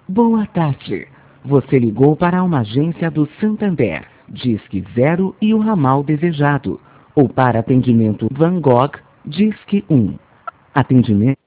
Boa tarde. Você ligou para uma agência do Santander, Disque 0 e o ramal desejado. Ou para atendimento Van Gogh, Disque 1. Atendimento.